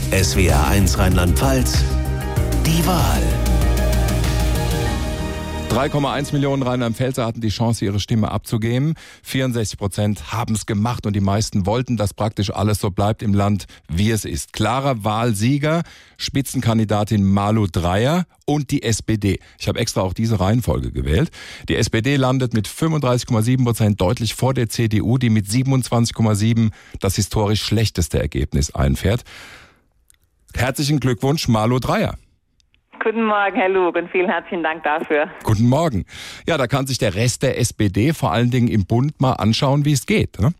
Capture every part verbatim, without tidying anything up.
S W R eins Rheinland-Pfalz, die Wahl. drei Komma eins Millionen Rheinland-Pfälzer hatten die Chance, ihre Stimme abzugeben. vierundsechzig Prozent haben es gemacht und die meisten wollten, dass praktisch alles so bleibt im Land, wie es ist. Klarer Wahlsieger, Spitzenkandidatin Malu Dreyer und die S P D. Ich habe extra auch diese Reihenfolge gewählt. Die S P D landet mit fünfunddreißig Komma sieben Prozent deutlich vor der C D U, die mit siebenundzwanzig Komma sieben das historisch schlechteste Ergebnis einfährt. Herzlichen Glückwunsch, Malu Dreyer. Guten Morgen, Herr Lug, und vielen herzlichen Dank dafür. Guten Morgen. Ja, da kann sich der Rest der S P D vor allen Dingen im Bund mal anschauen, wie es geht, ne?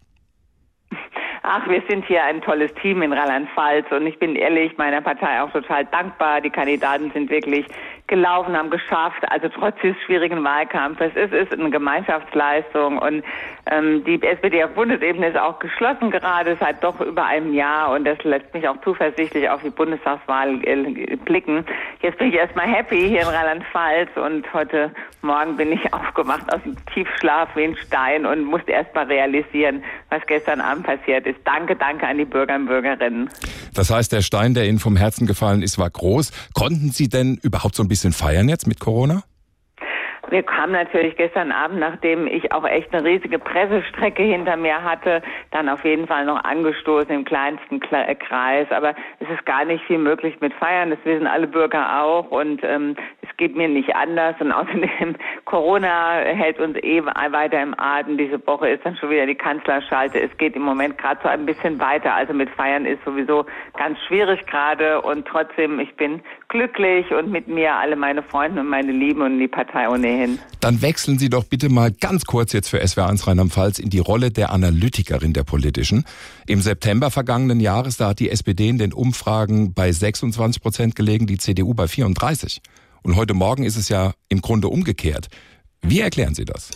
Ach, wir sind hier ein tolles Team in Rheinland-Pfalz und ich bin ehrlich meiner Partei auch total dankbar. Die Kandidaten sind wirklich gelaufen, haben geschafft, also trotz des schwierigen Wahlkampfes. Es ist eine Gemeinschaftsleistung und ähm, die S P D auf Bundesebene ist auch geschlossen gerade seit doch über einem Jahr und das lässt mich auch zuversichtlich auf die Bundestagswahl äh, blicken. Jetzt bin ich erstmal happy hier in Rheinland-Pfalz und heute Morgen bin ich aufgewacht aus dem Tiefschlaf wie ein Stein und musste erstmal realisieren, was gestern Abend passiert ist. Danke, danke an die Bürger und Bürgerinnen. Das heißt, der Stein, der Ihnen vom Herzen gefallen ist, war groß. Konnten Sie denn überhaupt so ein bisschen feiern jetzt mit Corona? Wir kamen natürlich gestern Abend, nachdem ich auch echt eine riesige Pressestrecke hinter mir hatte, dann auf jeden Fall noch angestoßen im kleinsten Kreis. Aber es ist gar nicht viel möglich mit Feiern, das wissen alle Bürger auch und ähm, es geht mir nicht anders. Und außerdem, Corona hält uns eh weiter im Atem. Diese Woche ist dann schon wieder die Kanzlerschalte. Es geht im Moment gerade so ein bisschen weiter. Also mit Feiern ist sowieso ganz schwierig gerade und trotzdem, ich bin glücklich und mit mir alle meine Freunde und meine Lieben und die Partei ohnehin. Dann wechseln Sie doch bitte mal ganz kurz jetzt für S W R eins Rheinland-Pfalz in die Rolle der Analytikerin der Politischen. Im September vergangenen Jahres, da hat die S P D in den Umfragen bei sechsundzwanzig Prozent gelegen, die C D U bei vierunddreißig. Und heute Morgen ist es ja im Grunde umgekehrt. Wie erklären Sie das?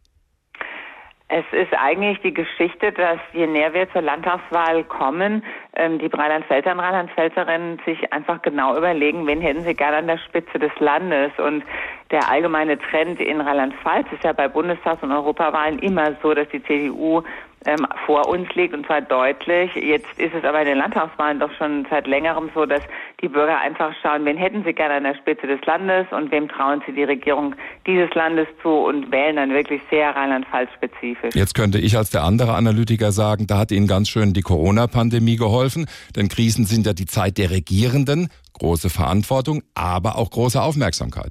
Es ist eigentlich die Geschichte, dass je näher wir zur Landtagswahl kommen, ähm, die Rheinland-Pfälzer und Rheinland-Pfälzerinnen sich einfach genau überlegen, wen hätten sie gerne an der Spitze des Landes. Und der allgemeine Trend in Rheinland-Pfalz ist ja bei Bundestags- und Europawahlen immer so, dass die C D U ähm, vor uns liegt und zwar deutlich. Jetzt ist es aber in den Landtagswahlen doch schon seit längerem so, dass die Bürger einfach schauen, wen hätten sie gerne an der Spitze des Landes und wem trauen sie die Regierung dieses Landes zu und wählen dann wirklich sehr Rheinland-Pfalz-spezifisch. Jetzt könnte ich als der andere Analytiker sagen, da hat Ihnen ganz schön die Corona-Pandemie geholfen, denn Krisen sind ja die Zeit der Regierenden, große Verantwortung, aber auch große Aufmerksamkeit.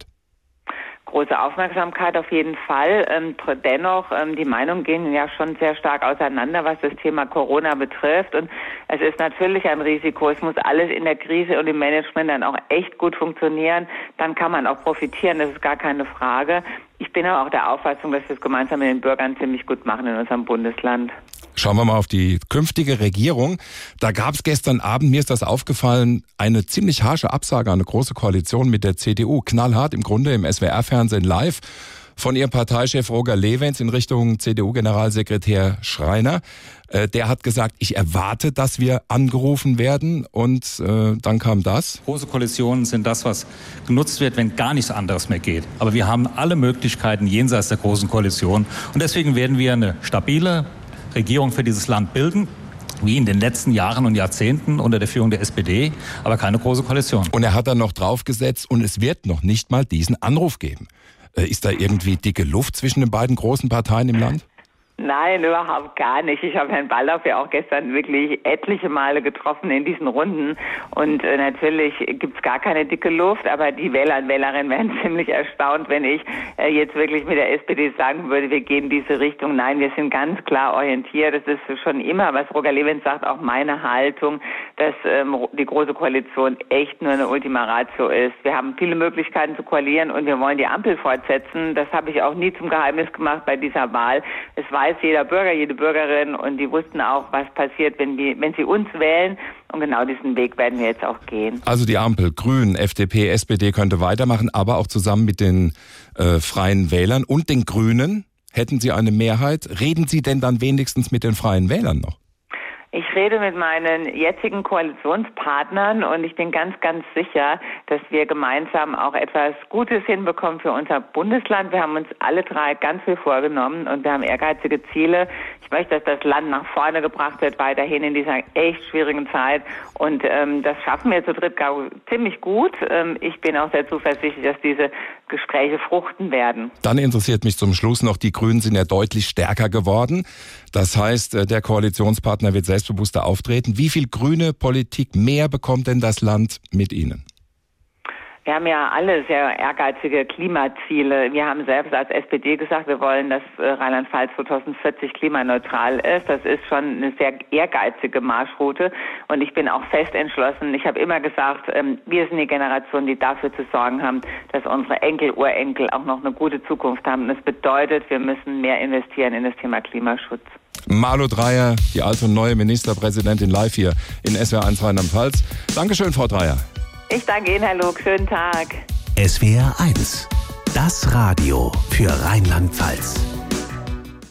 Große Aufmerksamkeit auf jeden Fall. Ähm, dennoch, ähm, die Meinungen gehen ja schon sehr stark auseinander, was das Thema Corona betrifft. Und es ist natürlich ein Risiko. Es muss alles in der Krise und im Management dann auch echt gut funktionieren. Dann kann man auch profitieren, das ist gar keine Frage. Ich bin aber auch der Auffassung, dass wir es gemeinsam mit den Bürgern ziemlich gut machen in unserem Bundesland. Schauen wir mal auf die künftige Regierung. Da gab es gestern Abend, mir ist das aufgefallen, eine ziemlich harsche Absage an eine große Koalition mit der C D U. Knallhart im Grunde im S W R-Fernsehen live von ihrem Parteichef Roger Lewens in Richtung C D U-Generalsekretär Schreiner. Äh, der hat gesagt, ich erwarte, dass wir angerufen werden und äh, dann kam das. Große Koalitionen sind das, was genutzt wird, wenn gar nichts anderes mehr geht. Aber wir haben alle Möglichkeiten jenseits der großen Koalition und deswegen werden wir eine stabile Regierung für dieses Land bilden, wie in den letzten Jahren und Jahrzehnten unter der Führung der S P D, aber keine große Koalition. Und er hat dann noch draufgesetzt, und es wird noch nicht mal diesen Anruf geben. Ist da irgendwie dicke Luft zwischen den beiden großen Parteien im Land? Nein, überhaupt gar nicht. Ich habe Herrn Baldauf ja auch gestern wirklich etliche Male getroffen in diesen Runden und äh, natürlich gibt's gar keine dicke Luft, aber die Wähler und Wählerinnen wären ziemlich erstaunt, wenn ich äh, jetzt wirklich mit der S P D sagen würde, wir gehen in diese Richtung. Nein, wir sind ganz klar orientiert. Das ist schon immer, was Roger Lewens sagt, auch meine Haltung, dass ähm, die Große Koalition echt nur eine Ultima Ratio ist. Wir haben viele Möglichkeiten zu koalieren und wir wollen die Ampel fortsetzen. Das habe ich auch nie zum Geheimnis gemacht bei dieser Wahl. Es war jeder Bürger, jede Bürgerin und die wussten auch, was passiert, wenn, die, wenn sie uns wählen. Und genau diesen Weg werden wir jetzt auch gehen. Also die Ampel, Grünen, F D P, S P D könnte weitermachen, aber auch zusammen mit den äh, Freien Wählern und den Grünen hätten Sie eine Mehrheit. Reden Sie denn dann wenigstens mit den Freien Wählern noch? Ich rede mit meinen jetzigen Koalitionspartnern und ich bin ganz, ganz sicher, dass wir gemeinsam auch etwas Gutes hinbekommen für unser Bundesland. Wir haben uns alle drei ganz viel vorgenommen und wir haben ehrgeizige Ziele. Ich möchte, dass das Land nach vorne gebracht wird, weiterhin in dieser echt schwierigen Zeit. Und ähm, das schaffen wir zu dritt, glaube ich, ziemlich gut. Ähm, ich bin auch sehr zuversichtlich, dass diese Gespräche fruchten werden. Dann interessiert mich zum Schluss noch, die Grünen sind ja deutlich stärker geworden. Das heißt, der Koalitionspartner wird selbstbewusster auftreten. Wie viel grüne Politik mehr bekommt denn das Land mit Ihnen? Wir haben ja alle sehr ehrgeizige Klimaziele. Wir haben selbst als S P D gesagt, wir wollen, dass Rheinland-Pfalz zweitausendvierzig klimaneutral ist. Das ist schon eine sehr ehrgeizige Marschroute. Und ich bin auch fest entschlossen. Ich habe immer gesagt, wir sind die Generation, die dafür zu sorgen haben, dass unsere Enkel, Urenkel auch noch eine gute Zukunft haben. Und das bedeutet, wir müssen mehr investieren in das Thema Klimaschutz. Malu Dreyer, die alte und neue Ministerpräsidentin, live hier in S W R eins Rheinland-Pfalz. Dankeschön, Frau Dreyer. Ich danke Ihnen, Herr Lug. Schönen Tag. S W R eins, das Radio für Rheinland-Pfalz.